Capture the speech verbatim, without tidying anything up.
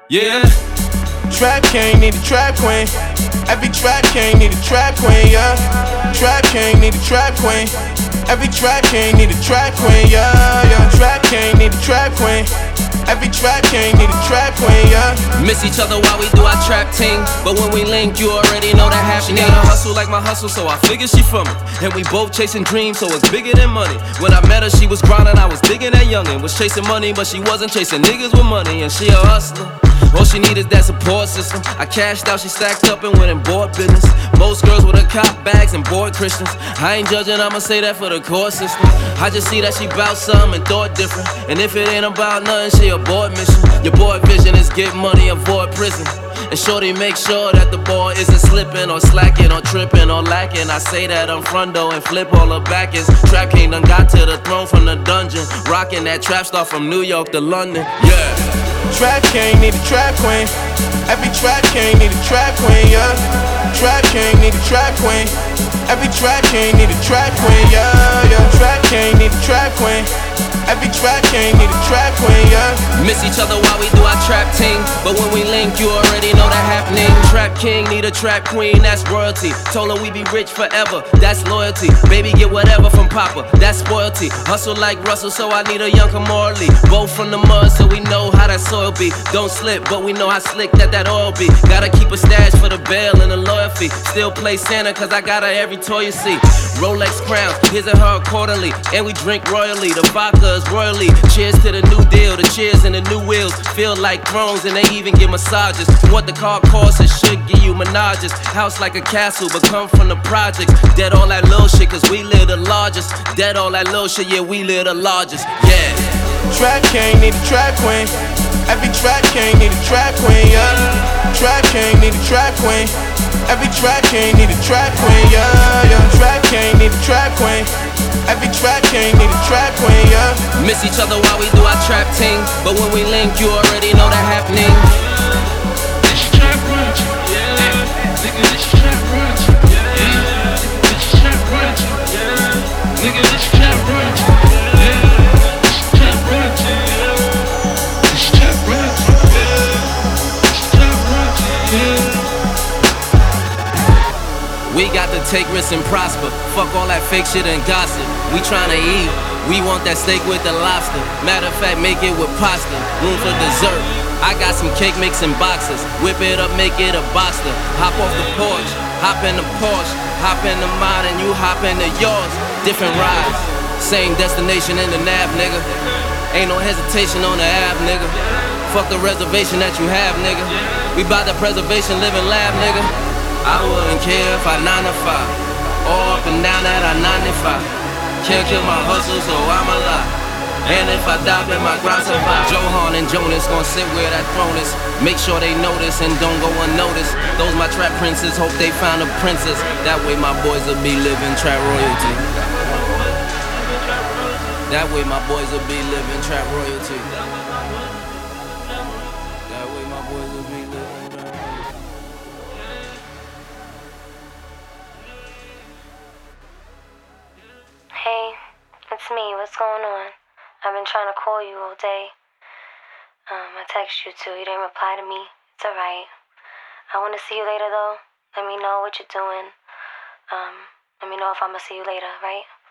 Yeah. Trap king need a trap queen. Every trap king need a trap queen, yeah. Trap king need a trap queen. Every trap king need a trap queen, yeah, yeah. Trap king need a trap queen. Every trap king need a trap queen, yeah. Miss each other while we do our trap ting, but when we link, you already know that happening. She got a hustle like my hustle, so I figured she from it. And we both chasing dreams, so it's bigger than money. When I met her, she was grinding, I was digging that youngin'. Was chasing money, but she wasn't chasing niggas with money, and she a hustler. All she need is that support system. I cashed out, she stacked up and went and bought business. Most girls with a cop bags and bored Christians. I ain't judging, I'ma say that for the court system. I just see that she bout something and thought different. And if it ain't about nothing, she abort mission. Your boy vision is get money, avoid prison. And shorty make sure that the ball isn't slipping or slacking or tripping or lacking. I say that I'm front door and flip all her back is. Trap King done got to the throne from the dungeon. Rocking that trap star from New York to London. Yeah. Trap king need a trap queen. Every trap king need a trap queen, yeah. Trap king need a trap queen. Every trap king need a trap queen, yeah, yeah. Trap king need a trap queen. Every trap king need a trap queen, yeah. Miss each other while we do our trap ting, but when we link, you already know that happening. Trap king need a trap queen, that's royalty. Told her we be rich forever, that's loyalty. Baby get whatever from Papa, that's spoilty. Hustle like Russell, so I need a young Kamorley. Both from the mud, so we know how that soil be. Don't slip, but we know how slick that that oil be. Gotta keep a stash for the bail and the lawyer fee. Still play Santa, cause I got her every toy you see. Rolex crowns, his and her accordingly. And we drink royally, the vodka is royally. Cheers to the new deal, the cheers and the new wheels. Feel like thrones and they even give massages. What the car costs, it should give you menages. House like a castle, but come from the projects. Dead all that little shit, cause we live the largest. Dead all that little shit, yeah, we live the largest. Yeah. Trap king need a trap queen. Every trap king need a trap queen, yeah. Trap king need a trap queen. Every trap king need a trap queen, yeah, yeah. Trap king need a trap queen. Every trap king need a trap queen, yeah. Miss each other while we do our trap ting, but when we link, you already know that happening. This trap run, yeah. Nigga, this trap run, yeah. This trap run, yeah. Nigga, this trap run, yeah. This trap run, yeah. This trap run, yeah. This trap run, yeah. We got to take risks and prosper. Fuck all that fake shit and gossip. We tryna eat. We want that steak with the lobster. Matter of fact, make it with pasta. Room for dessert. I got some cake mix in boxes. Whip it up, make it a boxer. Hop off the porch. Hop in the Porsche. Hop in the mine and you hop into yours. Different rides. Same destination in the nav, nigga. Ain't no hesitation on the app, nigga. Fuck the reservation that you have, nigga. We bout the preservation living lab, nigga. I wouldn't care if I nine to five, or up and down that I ninety-five. Can't kill my hustle, so I'm alive. And if I die, then my grind survive. Johan and Jonas gon' sit where that throne is. Make sure they notice and don't go unnoticed. Those my trap princes, hope they found a princess. That way my boys will be living trap royalty. That way my boys will be living trap royalty. That way my boys will be living. Hey, it's me. What's going on? I've been trying to call you all day. Um, I text you too. You didn't reply to me. It's alright. I want to see you later though. Let me know what you're doing. Um, let me know if I'm gonna see you later, right?